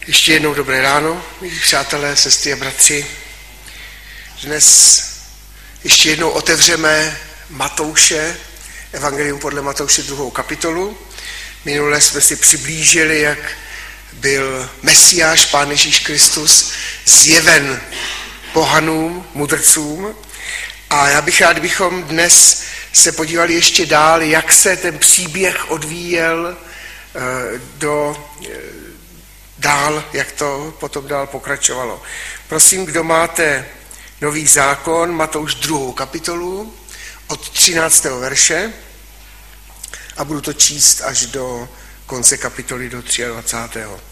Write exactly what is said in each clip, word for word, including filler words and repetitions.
Ještě jednou dobré ráno, milí přátelé, sestry a bratři. Dnes ještě jednou otevřeme Matouše, Evangelium podle Matouše druhou kapitolu. Minule jsme si přiblížili, jak byl Mesiáš, Pán Ježíš Kristus, zjeven pohanům, mudrcům. A já bych rád, bychom dnes se podívali ještě dál, jak se ten příběh odvíjel do dál, jak to potom dál pokračovalo. Prosím, kdo máte Nový zákon, Matouš druhou kapitolu, od třináctého verše a budu to číst až do konce kapitoly, do dvacátého třetího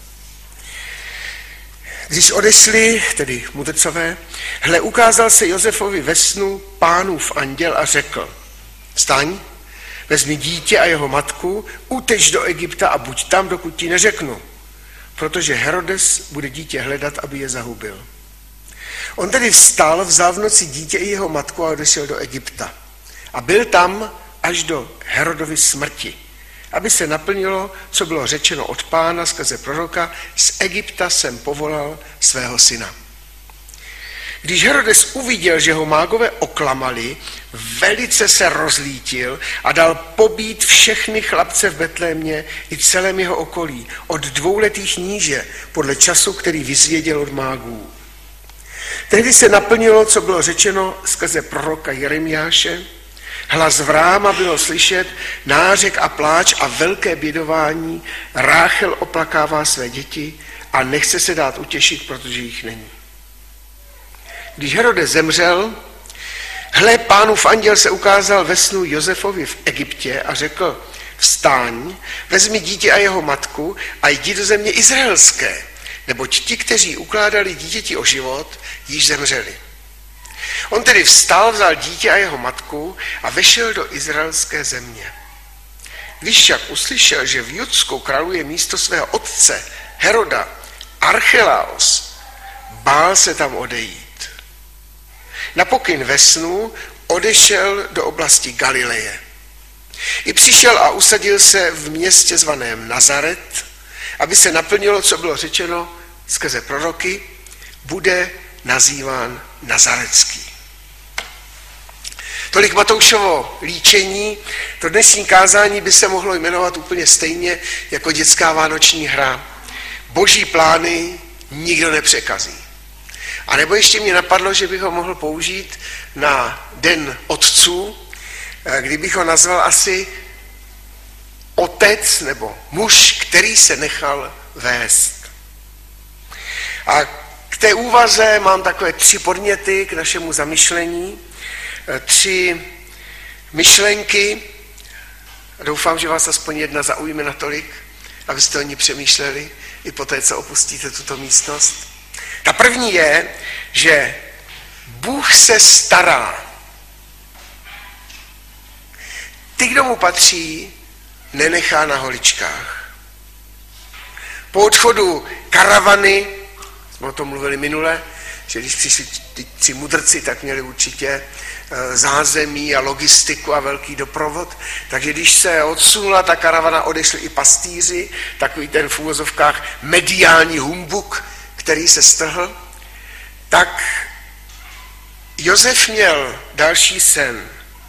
Když odešli, tedy mudrcové, hle, ukázal se Josefovi ve snu Pánův anděl a řekl: vstaň, vezmi dítě a jeho matku, uteč do Egypta a buď tam, dokud ti neřeknu, protože Herodes bude dítě hledat, aby je zahubil. On tedy vstal, vzal v noci dítě i jeho matku a odešel do Egypta. A byl tam až do Herodovy smrti, aby se naplnilo, co bylo řečeno od Pána skrze proroka: z Egypta jsem povolal svého syna. Když Herodes uviděl, že ho mágové oklamali, velice se rozlítil a dal pobít všechny chlapce v Betlémě i celém jeho okolí, od dvouletých níže, podle času, který vyzvěděl od mágů. Tehdy se naplnilo, co bylo řečeno skrze proroka Jeremiáše: hlas v ráma bylo slyšet, nářek a pláč a velké bědování, Ráchel oplakává své děti a nechce se dát utěšit, protože jich není. Když Herodes zemřel, hle, Pánův anděl se ukázal ve snu Josefovi v Egyptě a řekl: vstaň, vezmi dítě a jeho matku a jdi do země izraelské, neboť ti, kteří ukládali dítěti o život, již zemřeli. On tedy vstal, vzal dítě a jeho matku a vešel do izraelské země. Když však uslyšel, že v Judsku králuje místo svého otce Heroda Archelaos, bál se tam odejít. Na pokyn ve snu odešel do oblasti Galileje. I přišel a usadil se v městě zvaném Nazaret, aby se naplnilo, co bylo řečeno skrze proroky: bude nazýván Nazaretský. Tolik Matoušovo líčení. To dnešní kázání by se mohlo jmenovat úplně stejně jako dětská vánoční hra: Boží plány nikdo nepřekazí. A nebo ještě mě napadlo, že bych ho mohl použít na Den otců, kdybych ho nazval asi otec nebo muž, který se nechal vést. A k té úvaze mám takové tři podněty k našemu zamyšlení, tři myšlenky. Doufám, že vás aspoň jedna zaujme natolik, abyste o ní přemýšleli i po té, co opustíte tuto místnost. Ta první je, že Bůh se stará. Ty, kdo mu patří, nenechá na holičkách. Po odchodu karavany, jsme o tom mluvili minule, že když přišli ty tři mudrci, tak měli určitě zázemí a logistiku a velký doprovod. Takže když se odsunula ta karavana, odešli i pastýři, takový ten v úvozovkách mediální humbuk, který se strhl, tak Josef měl další sen.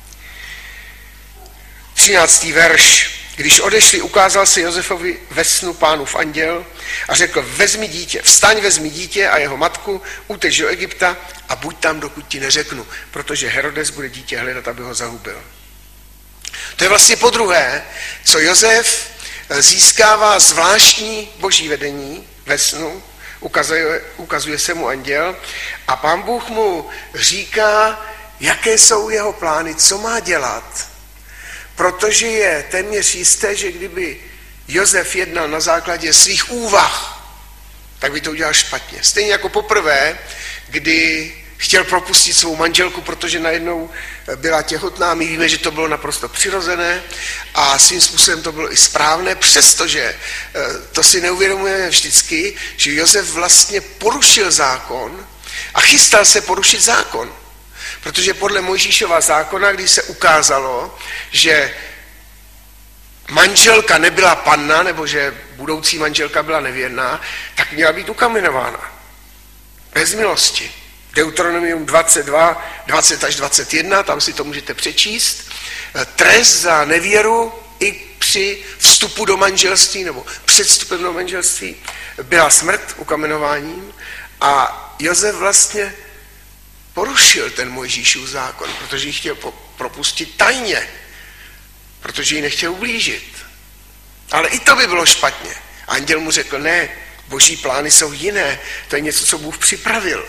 třináctý verš. Když odešli, ukázal se Josefovi ve snu Pánův anděl a řekl: vezmi dítě, vstaň, vezmi dítě a jeho matku, uteč do Egypta a buď tam, dokud ti neřeknu, protože Herodes bude dítě hledat, aby ho zahubil. To je vlastně podruhé, co Josef získává zvláštní boží vedení ve snu. Ukazuje, ukazuje se mu anděl a Pán Bůh mu říká, jaké jsou jeho plány, co má dělat, protože je téměř jisté, že kdyby Josef jednal na základě svých úvah, tak by to udělal špatně. Stejně jako poprvé, kdy chtěl propustit svou manželku, protože najednou byla těhotná. My víme, že to bylo naprosto přirozené a svým způsobem to bylo i správné, přestože to si neuvědomujeme vždycky, že Josef vlastně porušil zákon a chystal se porušit zákon. Protože podle Mojžíšova zákona, když se ukázalo, že manželka nebyla panna, nebo že budoucí manželka byla nevěrná, tak měla být ukamenována. Bez milosti. Deuteronomium dvacet dva, dvacet až dvacet jedna, tam si to můžete přečíst. Trest za nevěru i při vstupu do manželství nebo před vstupem do manželství byla smrt ukamenováním a Josef vlastně porušil ten Mojžíšův zákon, protože ji chtěl propustit tajně, protože ji nechtěl ublížit. Ale i to by bylo špatně. Anděl mu řekl, ne, boží plány jsou jiné, to je něco, co Bůh připravil.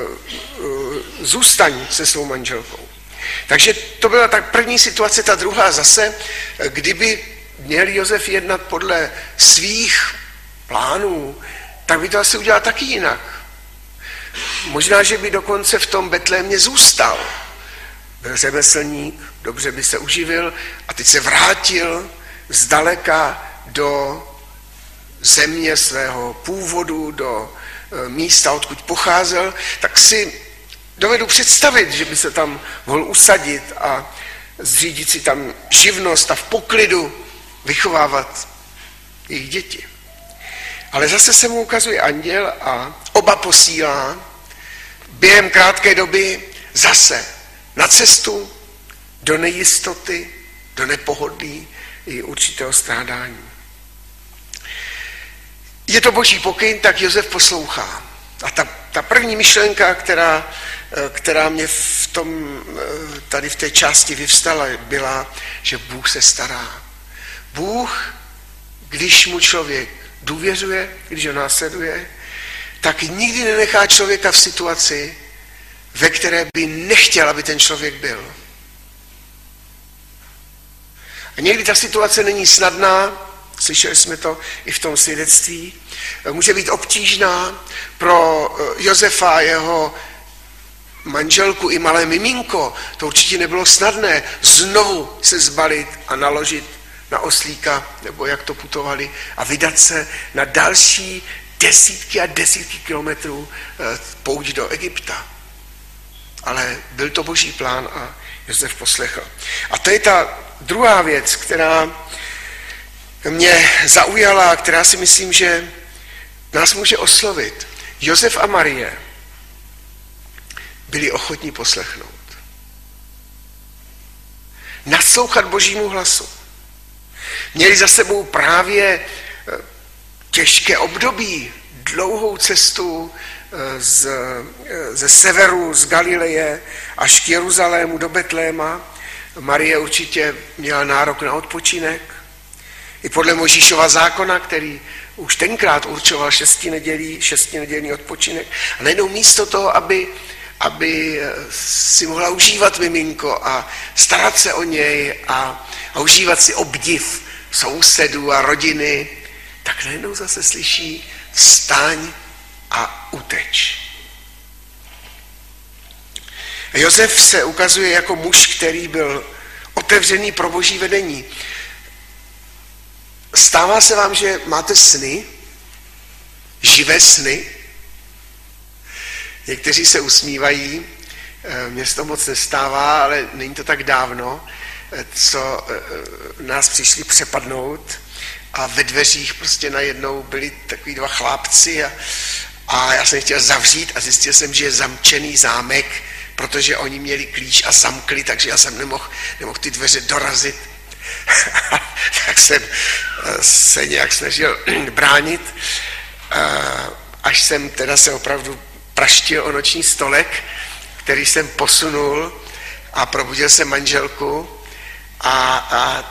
Zůstaň se svou manželkou. Takže to byla tak první situace, ta druhá zase, kdyby měl Josef jednat podle svých plánů, tak by to asi udělal taky jinak. Možná, že by dokonce v tom Betlémě zůstal. Byl řemeslník, dobře by se uživil a teď se vrátil zdaleka do země svého původu, do místa, odkud pocházel, tak si dovedu představit, že by se tam mohl usadit a zřídit si tam živnost a v poklidu vychovávat jejich děti. Ale zase se mu ukazuje anděl a oba posílá během krátké doby zase na cestu do nejistoty, do nepohodlí i určitého strádání. Je to boží pokyn, tak Josef poslouchá. A ta, ta první myšlenka, která, která mě v tom, tady v té části vyvstala, byla, že Bůh se stará. Bůh, když mu člověk důvěřuje, když ho následuje, tak nikdy nenechá člověka v situaci, ve které by nechtěl, aby ten člověk byl. A někdy ta situace není snadná, slyšeli jsme to i v tom svědectví, může být obtížná pro Josefa a jeho manželku i malé miminko. To určitě nebylo snadné znovu se zbalit a naložit na oslíka, nebo jak to putovali, a vydat se na další desítky a desítky kilometrů pouť do Egypta. Ale byl to boží plán a Josef poslechl. A to je ta druhá věc, která mě zaujala, která si myslím, že nás může oslovit. Josef a Marie byli ochotní poslechnout. Naslouchat božímu hlasu. Měli za sebou právě těžké období, dlouhou cestu z, ze severu, z Galileje až k Jeruzalému do Betléma. Marie určitě měla nárok na odpočinek. I podle Mojžíšova zákona, který už tenkrát určoval šestinedělí, šestinedělní odpočinek. A najednou místo toho, aby, aby si mohla užívat miminko a starat se o něj a, a užívat si obdiv sousedů a rodiny, tak najednou zase slyší vstaň a uteč. A Josef se ukazuje jako muž, který byl otevřený pro boží vedení. Stává se vám, že máte sny, živé sny? Někteří se usmívají, mně se to moc nestává, ale není to tak dávno, co nás přišli přepadnout a ve dveřích prostě najednou byli takový dva chlápci a, a já jsem chtěl zavřít a zjistil jsem, že je zamčený zámek, protože oni měli klíč a zamkli, takže já jsem nemohl, nemohl ty dveře dorazit. Tak jsem se nějak snažil bránit, až jsem teda se opravdu praštil o noční stolek, který jsem posunul a probudil jsem manželku a, a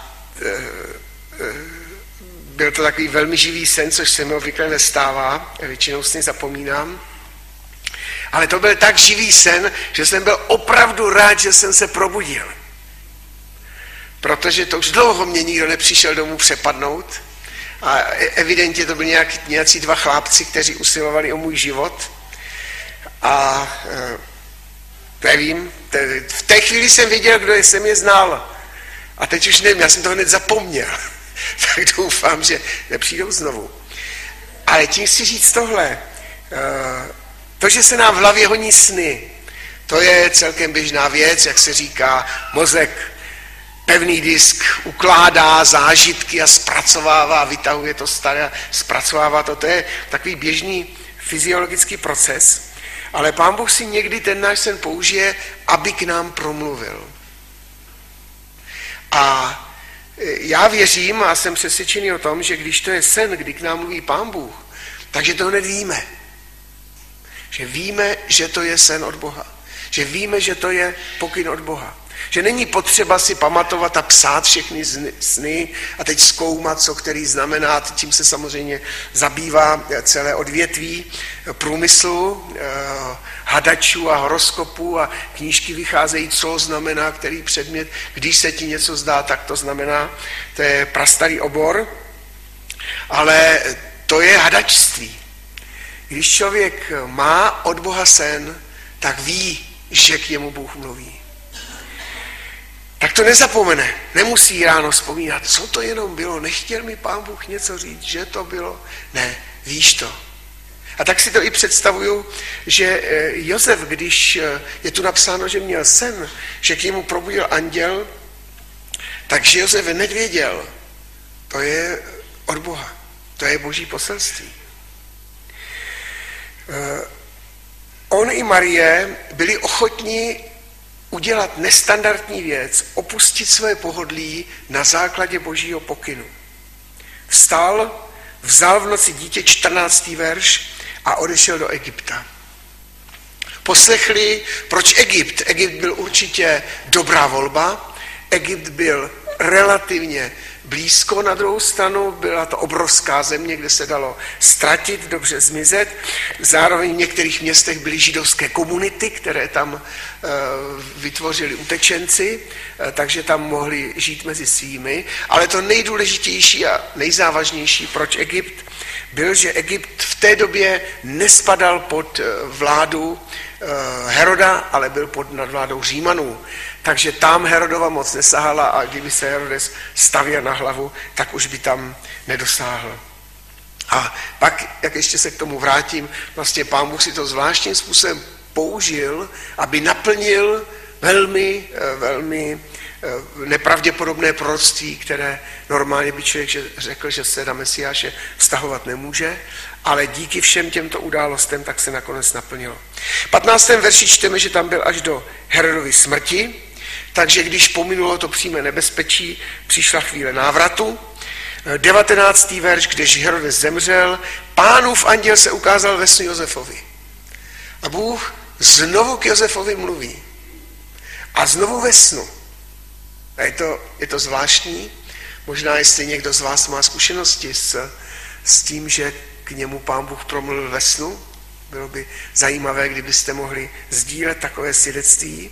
byl to takový velmi živý sen, což se mi obvykle nestává, většinou sny zapomínám. Ale to byl tak živý sen, že jsem byl opravdu rád, že jsem se probudil. Protože to už dlouho mě nikdo nepřišel domů přepadnout a evidentně to byli nějak, nějací dva chlápci, kteří usilovali o můj život a e, nevím, te, v té chvíli jsem viděl, kdo jsem je znal a teď už nevím, já jsem to hned zapomněl, tak doufám, že nepřijdou znovu. Ale tím chci říct tohle, e, to, že se nám v hlavě honí sny, to je celkem běžná věc, jak se říká, mozek pevný disk ukládá zážitky a zpracovává, vytahuje to staré a zpracovává to. To je takový běžný fyziologický proces, ale Pán Bůh si někdy ten náš sen použije, aby k nám promluvil. A já věřím a jsem přesvědčený o tom, že když to je sen, kdy k nám mluví Pán Bůh, takže to hned víme. Že víme, že to je sen od Boha. Že víme, že to je pokyn od Boha. Že není potřeba si pamatovat a psát všechny sny a teď zkoumat, co který znamená. Tím se samozřejmě zabývá celé odvětví průmyslu, hadačů a horoskopů a knížky vycházejí, co znamená který předmět. Když se ti něco zdá, tak to znamená. To je prastarý obor, ale to je hadačství. Když člověk má od Boha sen, tak ví, že k němu Bůh mluví. Tak to nezapomene, nemusí ráno vzpomínat, co to jenom bylo, nechtěl mi Pán Bůh něco říct, že to bylo, ne, víš to. A tak si to i představuju, že Josef, když je tu napsáno, že měl sen, že k němu probudil anděl, takže Josef nevěděl, to je od Boha, to je Boží poselství. On i Marie byli ochotní udělat nestandardní věc, opustit své pohodlí na základě Božího pokynu. Vstal, vzal v noci dítě, čtrnáctý verš, a odešel do Egypta. Poslechli, proč Egypt? Egypt byl určitě dobrá volba. Egypt byl relativně blízko, na druhou stranu byla to obrovská země, kde se dalo ztratit, dobře zmizet. Zároveň v některých městech byly židovské komunity, které tam e, vytvořili utečenci, e, takže tam mohli žít mezi svými. Ale to nejdůležitější a nejzávažnější, proč Egypt, byl, že Egypt v té době nespadal pod vládu Heroda, ale byl pod nadvládou Římanů. Takže tam Herodova moc nesahala a kdyby se Herodes stavěl na hlavu, tak už by tam nedosáhl. A pak, jak ještě se k tomu vrátím, vlastně Pán Bůh si to zvláštním způsobem použil, aby naplnil velmi, velmi nepravděpodobné proroctví, které normálně by člověk řekl, že se na Mesiáše vztahovat nemůže, ale díky všem těmto událostem tak se nakonec naplnilo. V patnáctém verši čteme, že tam byl až do Herodovy smrti, takže když pominulo to přímé nebezpečí, přišla chvíle návratu. devatenáctý verš, když Herodes zemřel, Pánův anděl se ukázal ve snu Josefovi. A Bůh znovu k Josefovi mluví. A znovu ve snu. A je to, je to zvláštní. Možná, jestli někdo z vás má zkušenosti s, s tím, že k němu Pán Bůh promluvil ve snu. Bylo by zajímavé, kdybyste mohli sdílet takové svědectví.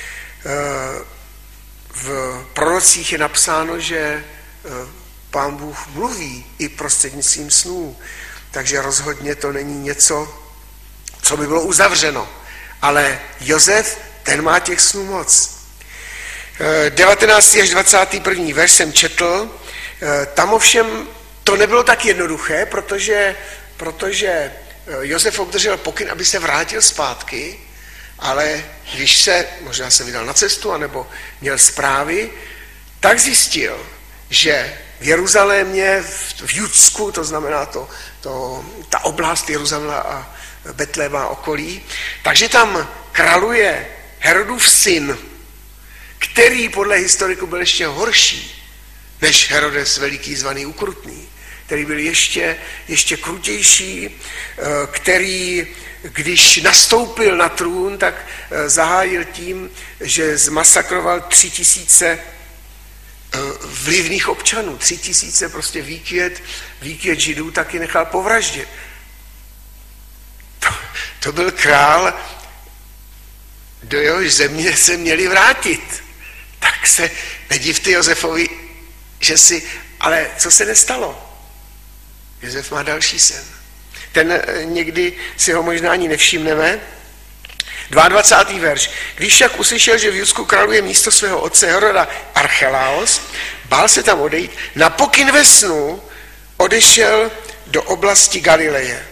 V prorocích je napsáno, že Pán Bůh mluví i prostřednictvím snů. Takže rozhodně to není něco, co by bylo uzavřeno. Ale Josef, ten má těch snů moc. devatenáctý až dvacátý první verš jsem četl. Tam ovšem to nebylo tak jednoduché, protože, protože Josef obdržel pokyn, aby se vrátil zpátky, ale když se, možná se vydal na cestu, anebo měl zprávy, tak zjistil, že v Jeruzalémě, v Judsku, to znamená to, to, ta oblast Jeruzaléma a Betléma okolí, takže tam králuje Herodův syn, který podle historiků byl ještě horší než Herodes veliký zvaný Ukrutný, který byl ještě, ještě krutější, který, když nastoupil na trůn, tak zahájil tím, že zmasakroval tři tisíce vlivných občanů, tři tisíce prostě výkvět, výkvět židů taky nechal povraždit. To, to byl král, do jehož země se měli vrátit. Tak se nedivte Josefovi, že si, ale co se nestalo? Josef má další sen. Ten někdy si ho možná ani nevšimneme. dvacátý druhý verš. Když však uslyšel, že v Judsku králuje místo svého otce Heroda Archelaos, bál se tam odejít, na pokyn ve snu odešel do oblasti Galileje.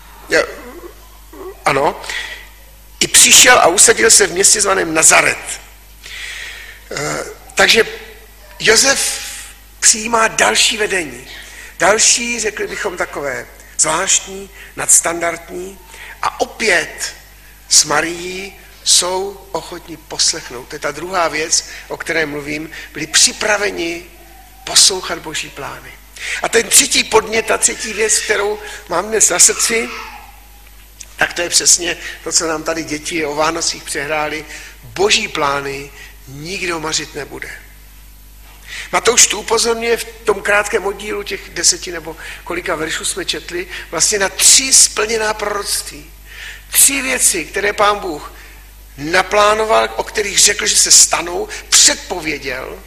Ano, i přišel a usadil se v městě zvaném Nazaret. Takže Josef přijímá další vedení. Další, řekli bychom, takové zvláštní, nadstandardní a opět s Marií jsou ochotní poslechnout. To je ta druhá věc, o které mluvím. Byli připraveni poslouchat Boží plány. A ten třetí podnět, ta třetí věc, kterou mám dnes na srdci, tak to je přesně to, co nám tady děti o Vánocích přehráli. Boží plány nikdo mařit nebude. Matouš tu upozorňuje v tom krátkém oddílu těch deseti nebo kolika veršů jsme četli, vlastně na tři splněná proroctví. Tři věci, které Pán Bůh naplánoval, o kterých řekl, že se stanou, předpověděl.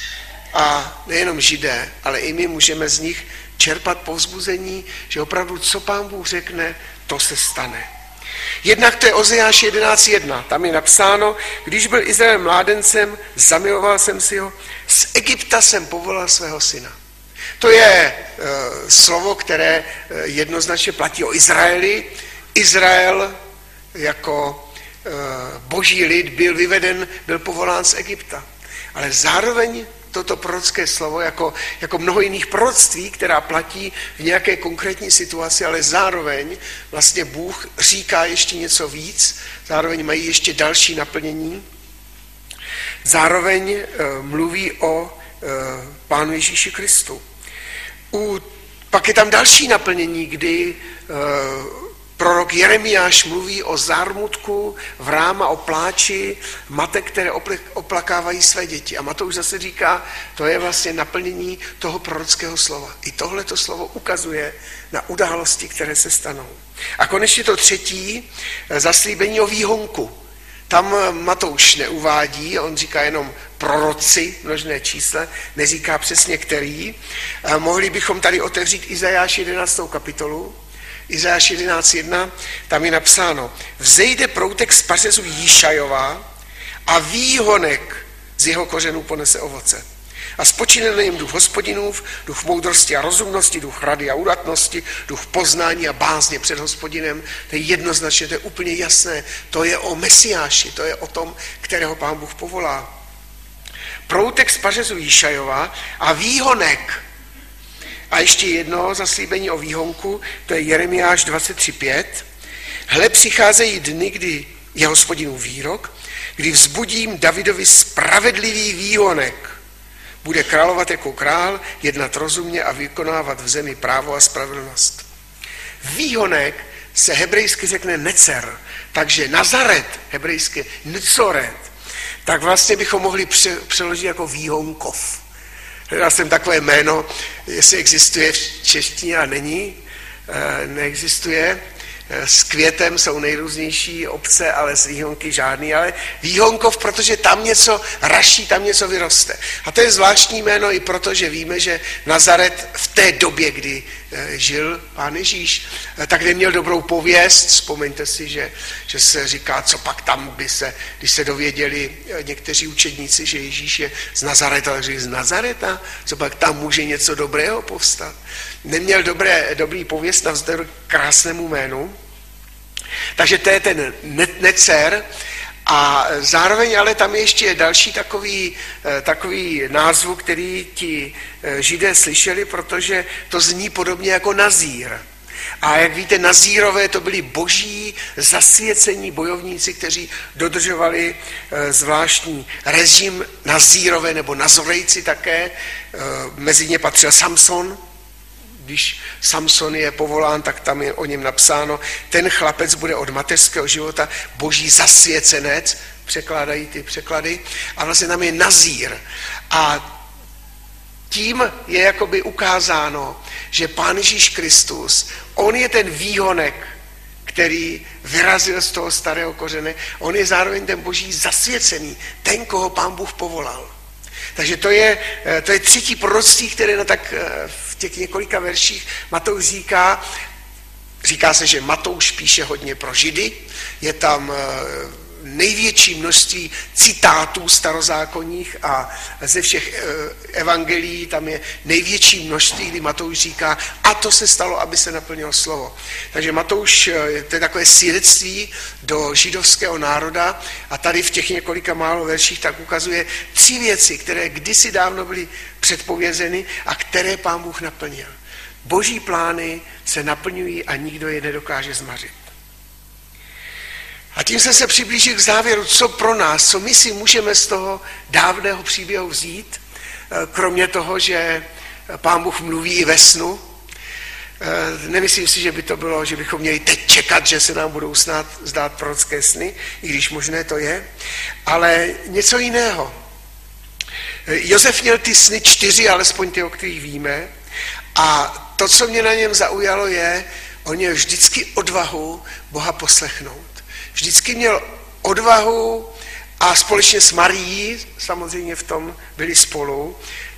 A nejenom Židé, ale i my můžeme z nich čerpat povzbuzení, že opravdu, co Pán Bůh řekne, to se stane. Jednak to je Ozeáš jedenáct jedna. Tam je napsáno, když byl Izrael mládencem, zamiloval jsem si ho, z Egypta jsem povolal svého syna. To je e, slovo, které e, jednoznačně platí o Izraeli. Izrael jako e, boží lid byl vyveden, byl povolán z Egypta. Ale zároveň toto prorocké slovo, jako, jako mnoho jiných proroctví, která platí v nějaké konkrétní situaci, ale zároveň vlastně Bůh říká ještě něco víc, zároveň mají ještě další naplnění. Zároveň e, mluví o e, Pánu Ježíši Kristu. U, pak je tam další naplnění, kdy e, prorok Jeremiáš mluví o zármutku, vrám a o pláči matek, které oplakávají své děti. A Matouš zase říká, to je vlastně naplnění toho prorockého slova. I tohleto slovo ukazuje na události, které se stanou. A konečně to třetí, zaslíbení o výhonku. Tam Matouš neuvádí, on říká jenom proroci, množné čísle, neříká přesně který. A mohli bychom tady otevřít Izajáš jedenáctou kapitolu, Izajáš jedenáct jedna, tam je napsáno, vzejde proutek z pařezu Jíšajova a výhonek z jeho kořenů ponese ovoce. A spočine na něm duch Hospodinův, duch moudrosti a rozumnosti, duch rady a udatnosti, duch poznání a bázně před Hospodinem. To je jednoznačně, to je úplně jasné. To je o Mesiáši, to je o tom, kterého Pán Bůh povolá. Proutek z pařezu Jíšajova a výhonek. A ještě jedno zaslíbení o výhonku, to je Jeremiáš dvacet tři pět. Hle, přicházejí dny, kdy je Hospodinův výrok, kdy vzbudím Davidovi spravedlivý výhonek. Bude královat jako král, jednat rozumně a vykonávat v zemi právo a spravedlnost. Výhonek se hebrejsky řekne necer, takže Nazaret, hebrejsky Ncoret, tak vlastně bychom mohli přeložit jako výhonkov. Hledal jsem takové jméno, jestli existuje v češtině a není, neexistuje. S květem jsou nejrůznější obce, ale s výhonky žádný, ale výhonkov, protože tam něco raší, tam něco vyroste. A to je zvláštní jméno i proto, že víme, že Nazaret v té době, kdy žil Pán Ježíš, tak neměl dobrou pověst. Vzpomeňte si, že, že se říká, co pak tam by se, když se dověděli někteří učedníci, že Ježíš je z Nazareta, takže z Nazareta, co pak tam může něco dobrého povstat. Neměl dobré, dobrý pověst navzdory krásnému jménu. Takže to je ten necer a zároveň ale tam ještě další takový, takový názvu, který ti Židé slyšeli, protože to zní podobně jako nazír. A jak víte, nazírové to byli boží zasvěcení bojovníci, kteří dodržovali zvláštní režim nazírové nebo nazorejci také. Mezi ně patřil Samson. Když Samson je povolán, tak tam je o něm napsáno, ten chlapec bude od mateřského života boží zasvěcenec, překládají ty překlady, a vlastně tam je nazír. A tím je jakoby ukázáno, že Pán Ježíš Kristus, on je ten výhonek, který vyrazil z toho starého kořene, on je zároveň ten boží zasvěcený, ten, koho Pán Bůh povolal. Takže to je, to je třetí proroctví, které na tak v těch několika verších Matouš říká. Říká se, že Matouš píše hodně pro Židy, je tam největší množství citátů starozákonních a ze všech evangelií tam je největší množství, kdy Matouš říká, a to se stalo, aby se naplnilo slovo. Takže Matouš, to je takové svědectví do židovského národa a tady v těch několika málo verších tak ukazuje tři věci, které kdysi dávno byly předpovězeny a které Pán Bůh naplnil. Boží plány se naplňují a nikdo je nedokáže zmařit. A tím jsem se přiblížil k závěru, co pro nás, co my si můžeme z toho dávného příběhu vzít, kromě toho, že Pán Bůh mluví i ve snu. Nemyslím si, že by to bylo, že bychom měli teď čekat, že se nám budou snad zdát prorocké sny, i když možné to je, ale něco jiného. Josef měl ty sny čtyři, alespoň ty, o kterých víme, a to, co mě na něm zaujalo, je, on měl vždycky odvahu Boha poslechnout. Vždycky měl odvahu a společně s Marií, samozřejmě v tom byli spolu,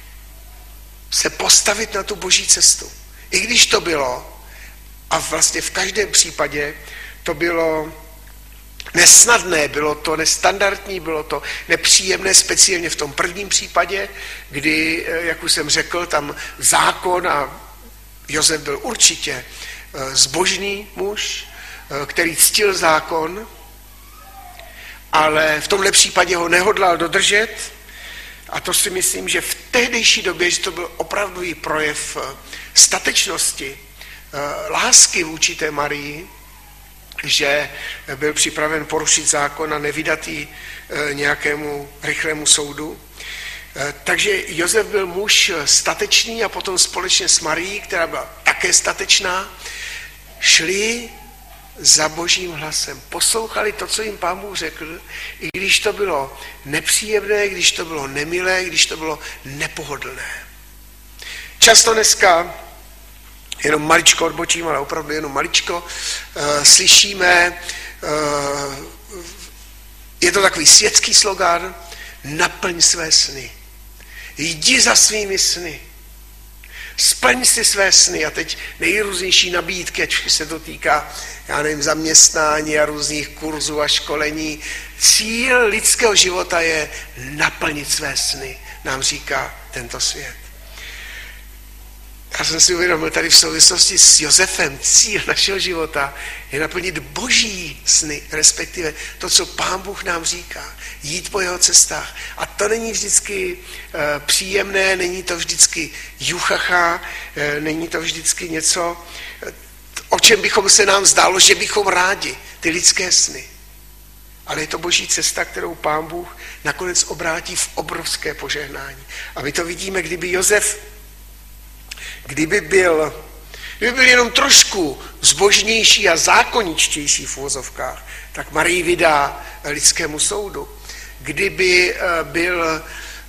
se postavit na tu boží cestu. I když to bylo, a vlastně v každém případě to bylo nesnadné, bylo to nestandardní, bylo to nepříjemné, speciálně v tom prvním případě, kdy, jak už jsem řekl, tam zákon a Josef byl určitě zbožný muž, který ctil zákon, ale v tomhle případě ho nehodlal dodržet a to si myslím, že v tehdejší době, že to byl opravdový projev statečnosti, lásky vůči té Marii, že byl připraven porušit zákon a nevydat ji nějakému rychlému soudu. Takže Josef byl muž statečný a potom společně s Marií, která byla také statečná, šli za božím hlasem. Poslouchali to, co jim Pán Bůh řekl, i když to bylo nepříjemné, když to bylo nemilé, když to bylo nepohodlné. Často dneska, jenom maličko odbočím, ale opravdu jenom maličko, uh, slyšíme, uh, je to takový světský slogan, naplň své sny. Jdi za svými sny. Splň si své sny a teď nejrůznější nabídky, ať se to týká, já nevím, zaměstnání a různých kurzů a školení. Cíl lidského života je naplnit své sny, nám říká tento svět. Já jsem si uvědomil tady v souvislosti s Josefem, cíl našeho života je naplnit boží sny, respektive to, co Pán Bůh nám říká, jít po jeho cestách. A to není vždycky uh, příjemné, není to vždycky juchacha, uh, není to vždycky něco, uh, o čem bychom se nám zdálo, že bychom rádi, ty lidské sny. Ale je to boží cesta, kterou Pán Bůh nakonec obrátí v obrovské požehnání. A my to vidíme, kdyby Josef Kdyby byl, kdyby byl jenom trošku zbožnější a zákoničtější v uvozovkách, tak Marii vydá lidskému soudu. Kdyby byl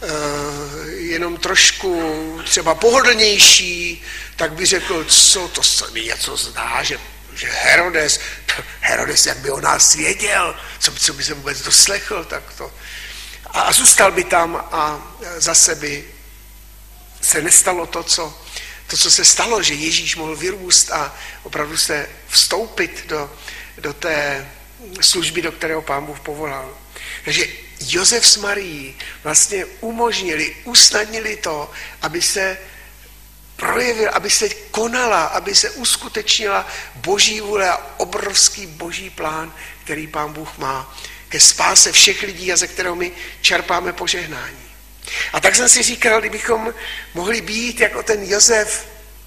jenom trošku třeba pohodlnější, tak by řekl, co to se mi něco zdá, že, že Herodes, Herodes, jak by o nás věděl, co, co by se vůbec doslechl, tak to. A zůstal by tam a zase by se nestalo to, co To, co se stalo, že Ježíš mohl vyrůst a opravdu se vstoupit do, do té služby, do kterého Pán Bůh povolal. Takže Josef s Marií vlastně umožnili, usnadnili to, aby se projevil, aby se konala, aby se uskutečnila boží vůle a obrovský boží plán, který Pán Bůh má ke spáse všech lidí a ze kterého my čerpáme požehnání. A tak jsem si říkal, kdybychom mohli být jako ten Josef,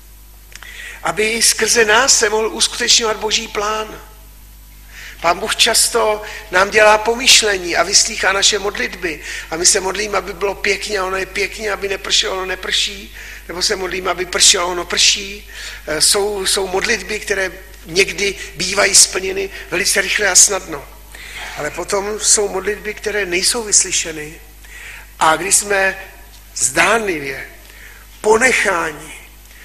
aby skrze nás se mohl uskutečňovat boží plán. Pán Bůh často nám dělá pomyšlení a vyslýchá naše modlitby. A my se modlíme, aby bylo pěkně, ono je pěkně, aby nepršelo, ono neprší. Nebo se modlíme, aby pršelo, ono prší. Jsou, jsou modlitby, které někdy bývají splněny velice rychle a snadno. Ale potom jsou modlitby, které nejsou vyslyšeny. A když jsme zdánlivě ponecháni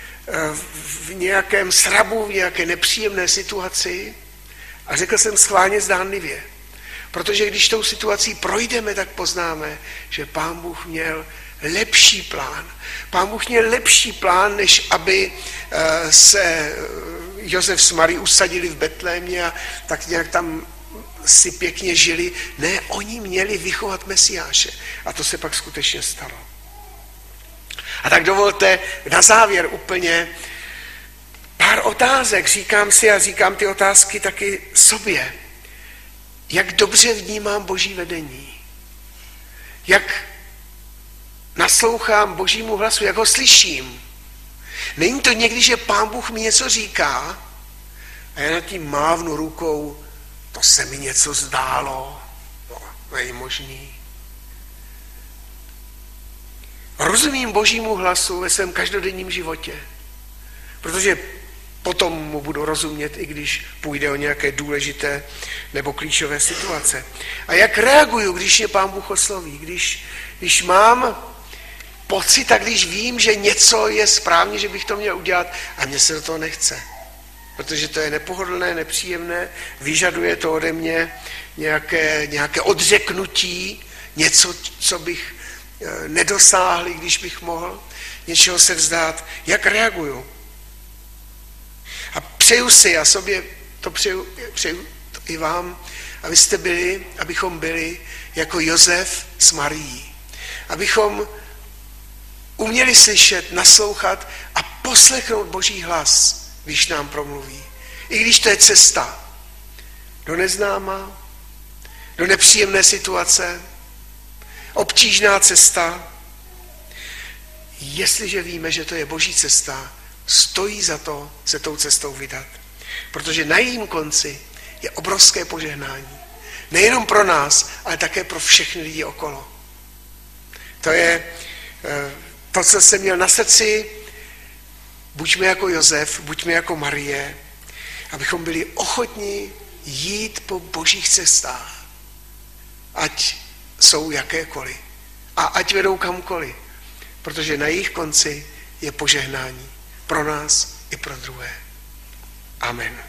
v nějakém srabu, v nějaké nepříjemné situaci, a řekl jsem schválně zdánlivě, protože když tou situací projdeme, tak poznáme, že Pán Bůh měl lepší plán. Pán Bůh měl lepší plán, než aby se Josef s Marií usadili v Betlémě a tak nějak tam si pěkně žili. Ne, oni měli vychovat Mesiáše. A to se pak skutečně stalo. A tak dovolte na závěr úplně pár otázek. Říkám si a říkám ty otázky taky sobě. Jak dobře vnímám Boží vedení? Jak naslouchám Božímu hlasu? Jak ho slyším? Není to někdy, že Pán Bůh mi něco říká a já nad tím mávnu rukou, to se mi něco zdálo, no, není možný. Rozumím Božímu hlasu ve svém každodenním životě, protože potom mu budu rozumět, i když půjde o nějaké důležité nebo klíčové situace. A jak reaguju, když mě Pán Bůh osloví, když, když mám pocit a když vím, že něco je správně, že bych to měl udělat a mně se do toho nechce. Protože to je nepohodlné, nepříjemné, vyžaduje to ode mě nějaké, nějaké odřeknutí, něco, co bych nedosáhl, když bych mohl něčeho se vzdát. Jak reaguju? A přeju si, a sobě to přeju, přeju to i vám, abyste byli, abychom byli jako Josef s Marií. Abychom uměli slyšet, naslouchat a poslechnout Boží hlas, když nám promluví. I když to je cesta do neznáma, do nepříjemné situace, obtížná cesta. Jestliže víme, že to je Boží cesta, stojí za to se tou cestou vydat. Protože na jejím konci je obrovské požehnání. Nejenom pro nás, ale také pro všechny lidi okolo. To je to, co jsem měl na srdci. Buďme jako Josef, buďme jako Marie, abychom byli ochotní jít po Božích cestách. Ať jsou jakékoliv. A ať vedou kamkoliv. Protože na jejich konci je požehnání. Pro nás i pro druhé. Amen.